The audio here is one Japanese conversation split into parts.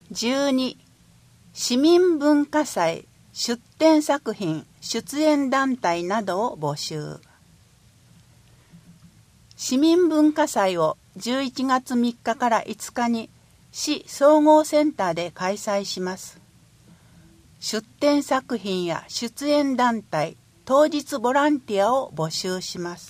12、市民文化祭出展作品出演団体などを募集。市民文化祭を11月3日から5日に市総合センターで開催します。出展作品や出演団体、当日ボランティアを募集します。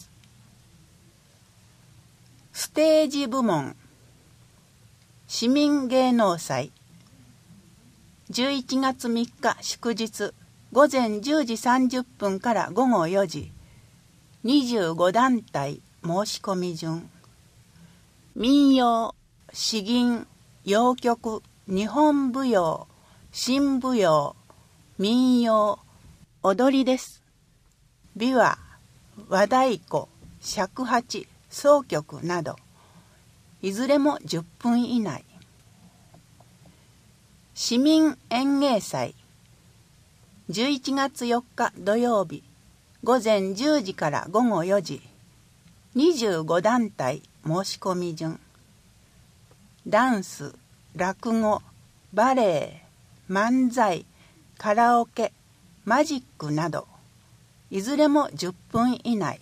ステージ部門、市民芸能祭、11月3日祝日、午前10時30分から午後4時、25団体申し込み順。民謡、詩吟、謡曲、日本舞踊、新舞踊、民謡、踊りです。琵琶、和太鼓、尺八、箏曲など、いずれも10分以内。市民演芸祭、11月4日土曜日、午前10時から午後4時、25団体申し込み順。ダンス、落語、バレエ、漫才、カラオケ、マジックなど、いずれも10分以内。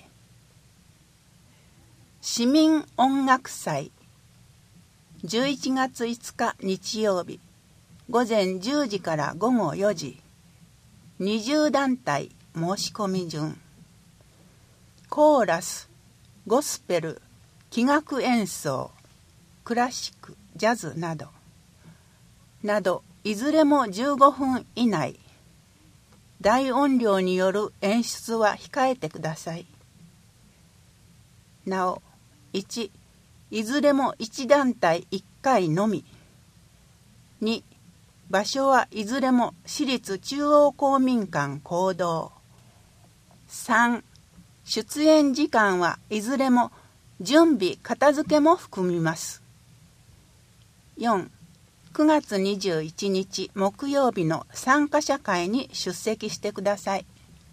市民音楽祭、11月5日日曜日、午前10時から午後4時、20団体申し込み順。コーラス、ゴスペル、器楽演奏、クラシック、ジャズなど、いずれも15分以内。大音量による演出は控えてください。なお、1、いずれも1団体1回のみ。2、場所はいずれも市立中央公民館講堂。3、出演時間はいずれも準備片付けも含みます。4、9月21日木曜日の参加者会に出席してください。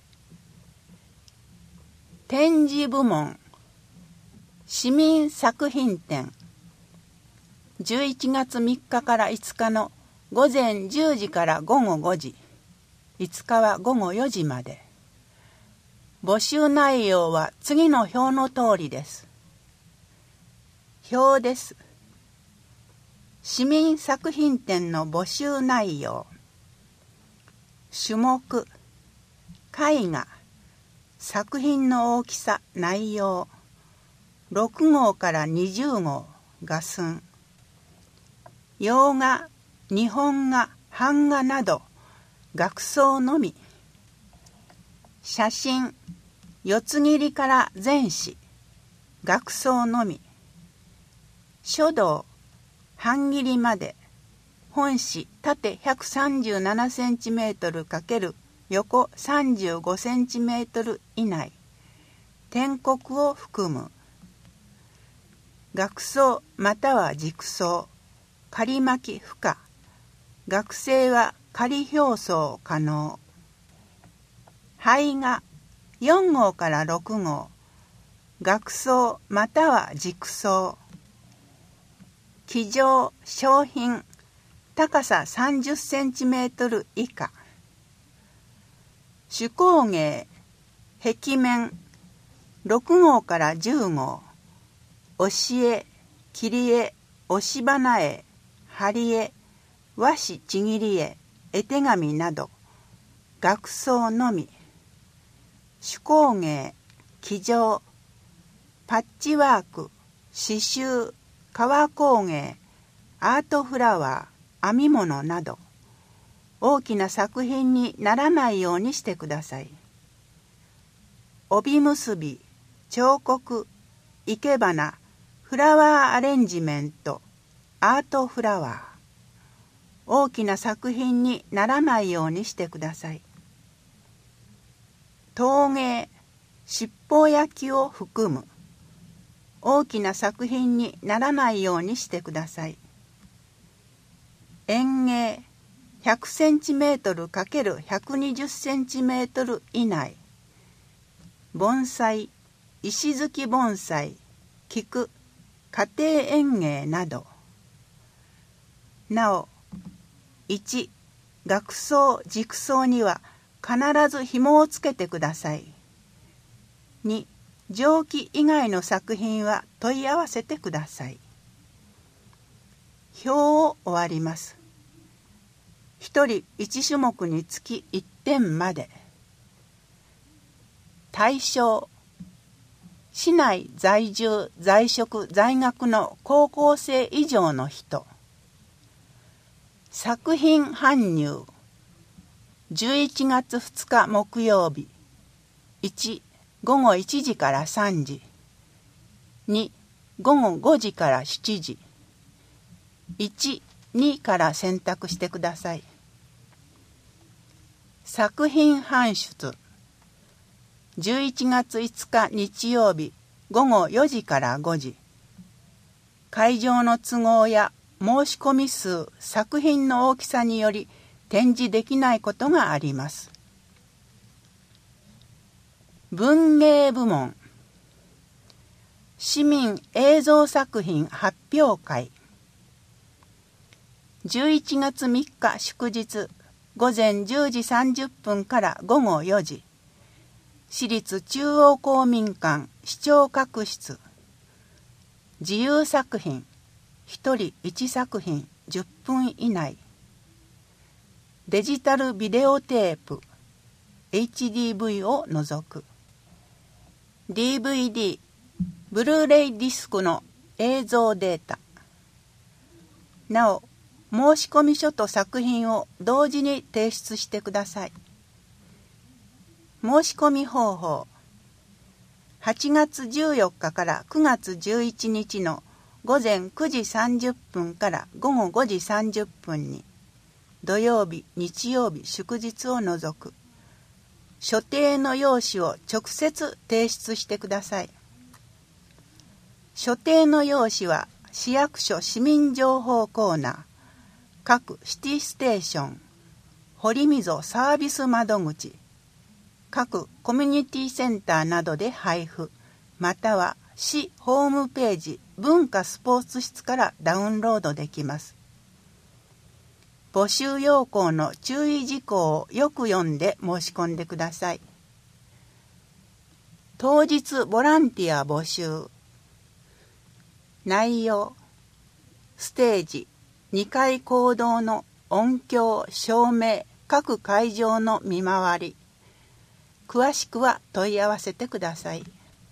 展示部門、市民作品展、11月3日から5日の午前10時から午後5時、5日は午後4時まで。募集内容は次の表の通りです。表です。市民作品展の募集内容。種目、絵画、作品の大きさ、内容。6号から20号、画寸。洋画、日本画、版画など、額装のみ。写真、四つ切りから全紙、額装のみ。書道、半切りまで、本紙縦137センチメートル×横35センチメートル以内。篆刻を含む。額装または軸装、仮巻き不可。学生は仮表装可能。版画4号から6号、額装または軸装。記上商品高さ30センチメートル以下。手工芸壁面6号から10号。押絵、切り絵、押し花絵、貼り絵、和紙ちぎり絵、絵手紙など、額装のみ。手工芸、記上、パッチワーク、刺繍、革工芸、アートフラワー、編み物など、大きな作品にならないようにしてください。帯結び、彫刻、生け花、フラワーアレンジメント、アートフラワー。大きな作品にならないようにしてください。陶芸、七宝焼きを含む。大きな作品にならないようにしてください。園芸、100センチメートル×120センチメートル以内。盆栽、石突き盆栽、菊、家庭園芸など。なお、 1、額装・軸装には必ず紐をつけてください。2、蒸気以外の作品は問い合わせてください。表を終わります。1人1種目につき1点まで。対象、市内在住・在職・在学の高校生以上の人。作品搬入。11月2日木曜日。1、午後1時から3時。2、午後5時から7時。1、2から選択してください。作品搬出。11月5日日曜日午後4時から5時。会場の都合や申し込み数、作品の大きさにより展示できないことがあります。文芸部門。市民映像作品発表会。11月3日祝日午前10時30分から午後4時。市立中央公民館視聴覚室。自由作品1人1作品10分以内。デジタルビデオテープ HDV を除く。DVD ブルーレイディスクの映像データ。なお申込書と作品を同時に提出してください。申し込み方法。8月14日から9月11日の午前9時30分から午後5時30分に、土曜日、日曜日、祝日を除く。所定の用紙を直接提出してください。所定の用紙は市役所市民情報コーナー、各シティステーション、堀溝サービス窓口、各コミュニティセンターなどで配布、または市ホームページ文化スポーツ室からダウンロードできます。募集要項の注意事項をよく読んで申し込んでください。当日ボランティア募集。内容。ステージ、2階講堂の音響・照明、各会場の見回り。詳しくは問い合わせてください。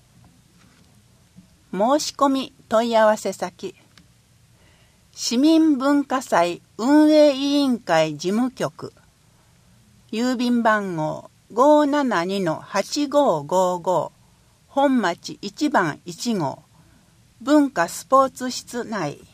申し込み問い合わせ先。市民文化祭運営委員会事務局。郵便番号 572-8555 本町1番1号文化スポーツ室内。